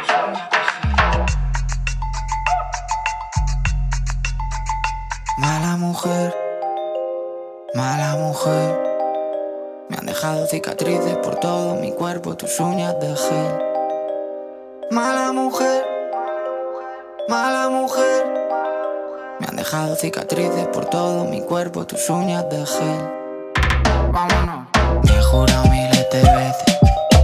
Mala mujer, mala mujer. Me han dejado cicatrices por todo mi cuerpo, tus uñas de gel. Mala mujer, mala mujer. Me han dejado cicatrices por todo mi cuerpo, tus uñas de gel. Vámonos. Me he jurado miles de veces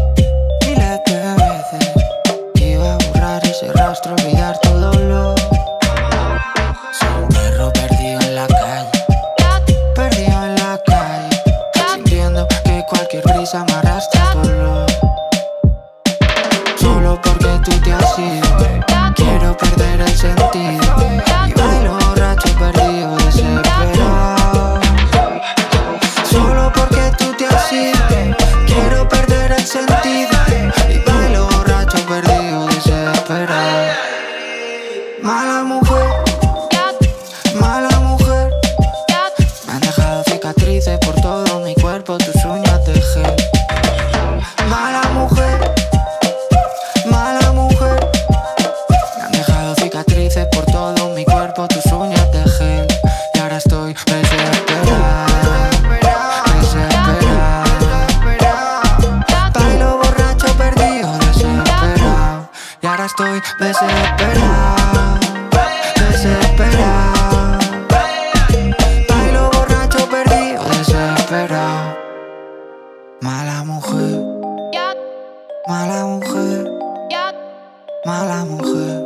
que iba a borrar ese rastro, olvidar tu dolor. Soy un perro perdido en la calle, sintiendo que cualquier brisa me arrastra tu olor. Solo porque tú te has ido, quiero perder el sentido y bailo borracho, perdido, desesperado. Solo porque tú te has ido, quiero perder el sentido y bailo borracho, perdido, desesperado. Mala mujer, mala mujer. Me han dejado cicatrices por todo mi cuerpo, tus uñas de gel. Mala mujer, mala mujer. Me han dejado cicatrices por todo mi cuerpo, tus uñas de gel. Y ahora estoy desesperada, bailo borracho, perdido, desesperado. Y ahora estoy desesperado, desesperado. Bailo borracho, perdido, desesperado. Mala mujer, mala mujer, mala mujer.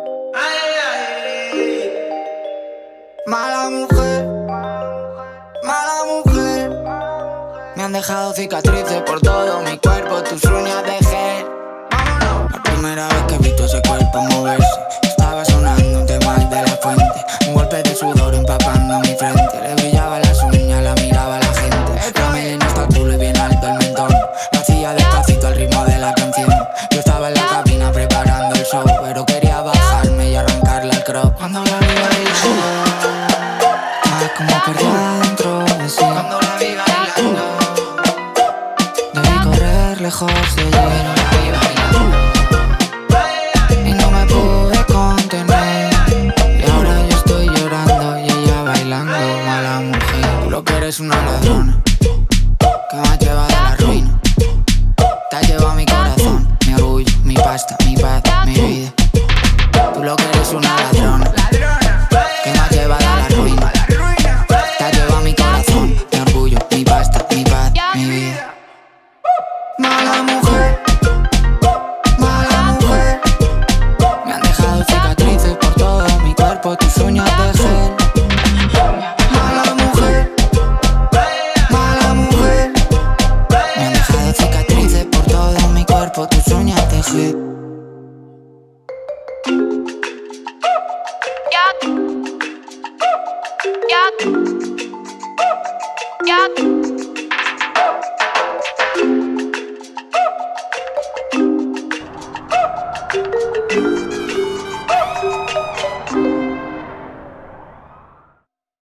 Mala mujer, mala mujer. Me han dejado cicatrices por todo mi cuerpo, tus uñas de gel. La primera vez que he visto ese cuerpo moverse, estaba sonando un tema de La Fuente. Un golpe de sudor empapando mi frente. Le brillaban las uñas, la miraba la gente. La melena hasta el culo y bien alto el mentón. Lo hacía despacito al ritmo de la canción. Yo estaba en la cabina preparando el show, pero quería bajarme y arrancarle al crop. Cuando la vi bailando, estaba como perdida dentro de sí. Cuando la vi bailando, debí correr lejos de allí. Y no me pude contener, y ahora yo estoy llorando y ella bailando. Mala mujer, tú lo que eres una ladrona que me ha llevado a la ruina. Te has llevado mi corazón, mi orgullo, mi pasta, mi paz, mi vida. Tú lo que eres una ladrona que me ha llevado a la ruina. Te has llevado mi corazón, mi orgullo, mi pasta, mi paz, mi vida. Mala mujer, mala mujer. Me han dejado cicatrices por todo mi cuerpo, tus uñas de gel. Mala mujer, mala mujer. Me han dejado cicatrices por todo mi cuerpo, tus uñas de gel. Yeah.